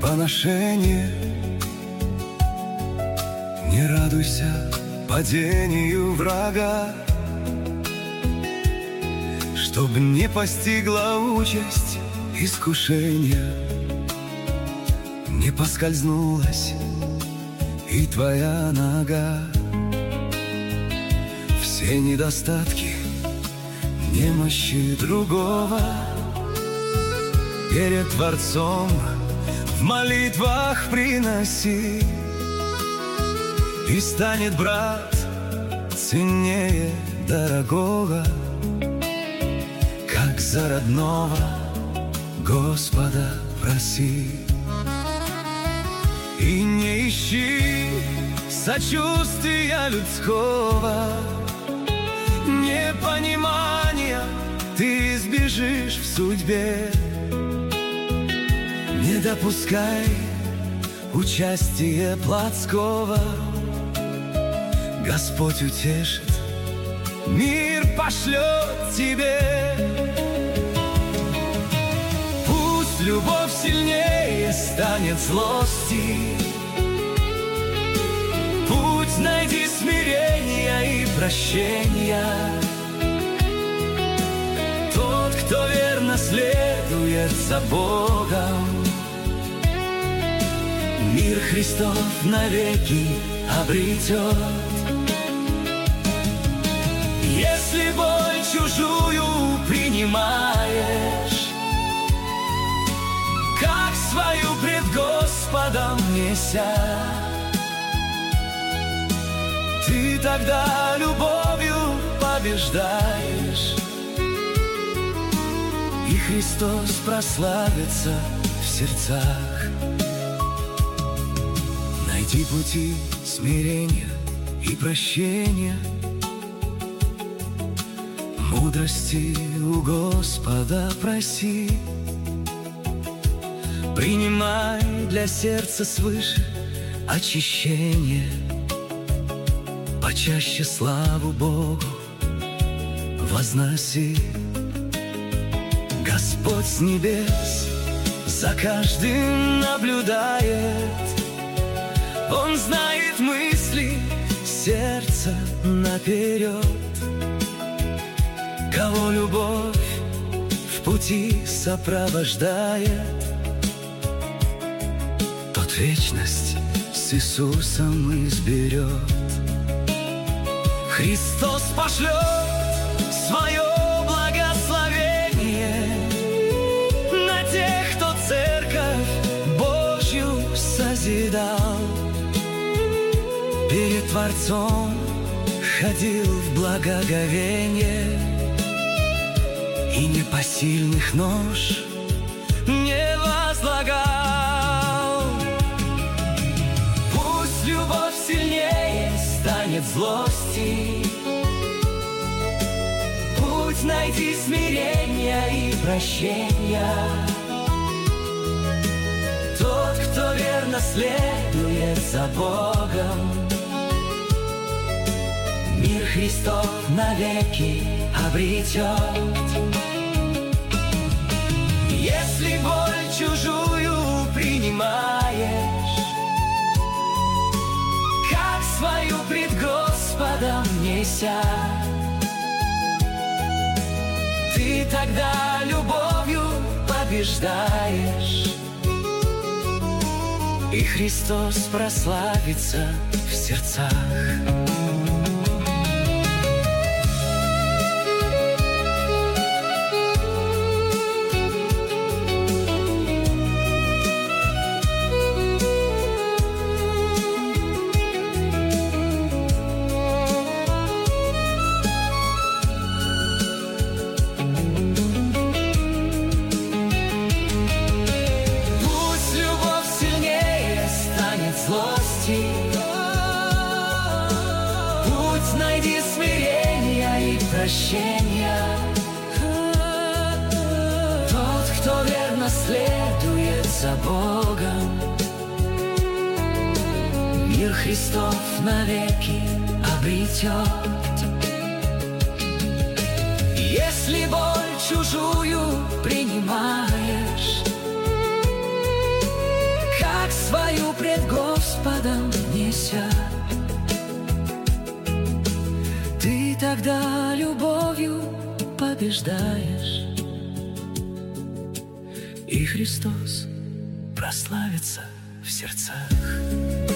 поношение. Не радуйся падению врага, чтоб не постигла участь искушения, не поскользнулась и твоя нога. Все недостатки, немощи другого перед Творцом в молитвах приноси, и станет брат ценнее дорогого, как за родного Господа проси. И не ищи сочувствия людского, непонимания ты избежишь в судьбе. Не допускай участия плотского, Господь утешит, мир пошлет тебе. Пусть любовь сильнее станет злости, путь найди смирения и прощения. Тот, кто верно следует за Богом, мир Христов навеки обретет. Если боль чужую принимаешь, как свою пред Господом неся, ты тогда любовью побеждаешь, и Христос прославится в сердцах. Найди пути смирения и прощения, мудрости у Господа проси. Принимай для сердца свыше очищение, почаще славу Богу возноси. Господь с небес за каждым наблюдает, Он знает мысли сердца наперед. Кого любовь в пути сопровождает, тот вечность с Иисусом изберет. Христос пошлет свое благословение на тех, кто церковь Божью созидал, перед Творцом ходил в благоговение и непосильных нож не возлагал. Пусть любовь сильнее станет злости, путь найди смирения и прощения. Тот, кто верно следует за Богом, мир Христов навеки обретет. Если боль чужую принимаешь, как свою пред Господом неся, ты тогда любовью побеждаешь, и Христос прославится в сердцах. Путь найди смирения и прощения. Тот, кто верно следует за Богом, мир Христов навеки обретет. Если боль чужую принимаешь, Господом неся. Ты тогда любовью побеждаешь, и Христос прославится в сердцах.